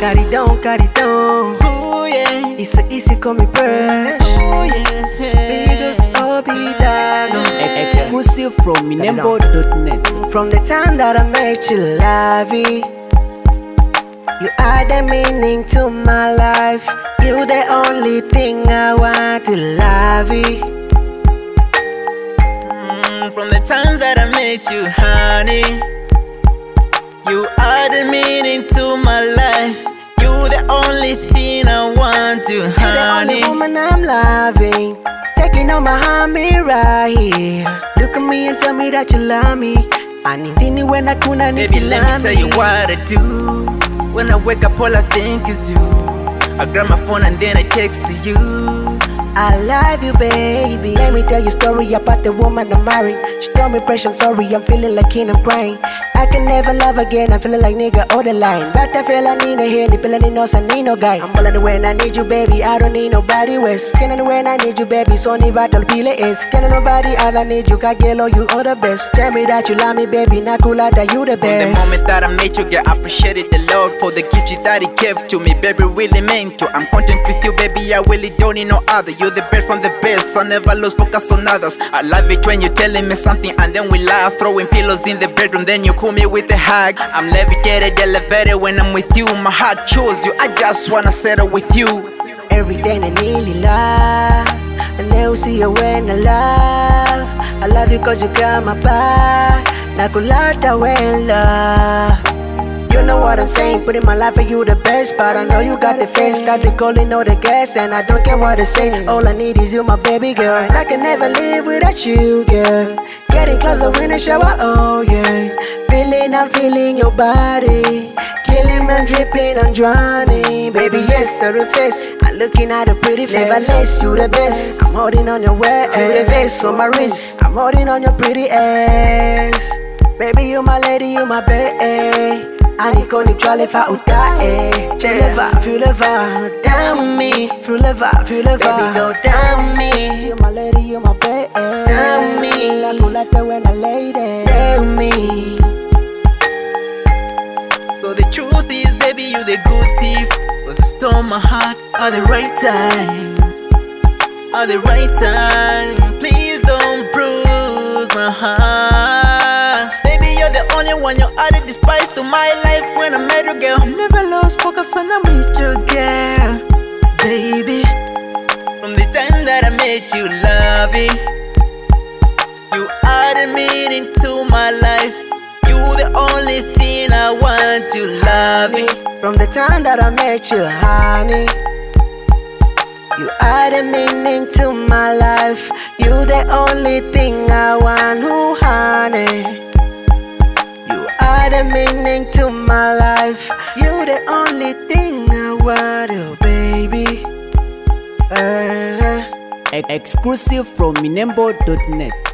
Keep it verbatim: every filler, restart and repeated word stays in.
Carry down, carry down. Ooh, yeah. It's so easy, call me Fresh. Ooh, yeah. Bigos Obidago. Exclusive from minembo dot net. From the time that I met you, lovey, you are the meaning to my life. You the only thing I want to love you. Mm, from the time that I met you, honey, you are the meaning to my life. You the only thing I want to, You're honey. the only woman I'm loving. Taking on my hand, me right here. Look at me and tell me that you love me. Anitini when I couldn't Baby, let me tell you what I do. When I wake up, all I think is you. I grab my phone and then I text you. I love you, baby. Let me tell you a story about the woman I'm marrying. She told me, "Precious, I'm sorry, I'm feeling like king, I'm praying. I can never love again, I'm feeling like nigga all the line. But I feel I need a hand, I feel I need no son, need no guy. I'm balling when I need you, baby, I don't need nobody else. Can't when I need you, baby, so ni battle pile is. Can't nobody, all I need you, kagelo, you all the best. Tell me that you love me, baby, nakula, that you the From the best. moment that I met you, girl, I appreciated the Lord for the gift you that He gave to me, baby, really meant to. I'm content with you, baby, I really don't need no other. You're the best from the best, I never lose focus on others. I love it when you're telling me something and then we laugh, throwing pillows in the bedroom, then you cool me with a hug. I'm levitated, elevated when I'm with you. My heart chose you, I just wanna settle with you. Every day I nearly love, and then we see you when I love. I love you cause you got my back. Nakulata when love. You know what I'm saying, put in my life for you the best. But I know you got the face, got the calling, all the gas. And I don't care what they say, all I need is you, my baby girl. And I can never live without you, girl. Getting closer when I shower, oh yeah. Feeling, I'm feeling your body. Killing, I'm dripping, I'm drowning. Baby, yes, to the face, I'm looking at a pretty face. Never less, you the best. I'm holding on your waist, you the face on my wrist. I'm holding on your pretty ass. Baby, you my lady, you my bae. Aniko ni chwale fa utae. Feel the vibe, feel the vibe, down with me. Feel the vibe, feel the vibe, baby go down with me. You my lady, you my bae, down with me. Nakulate when I lay there, stay with me. So the truth is, baby, you the good thief. Cause you stole my heart at the right time. At the right time. Please don't bruise my heart. Baby, you're the only one, you added the spice to my life when I met you, girl. I never lost focus when I'm with you, girl. Baby, from the time that I met you, lovey, you are the meaning to my life. You the only thing I want to love me. From the time that I met you, honey, you are the meaning to my life. You the only thing I want, ooh, honey. You are the meaning to my life. You the only thing I want, oh baby. Uh, Exclusive from minembo dot net.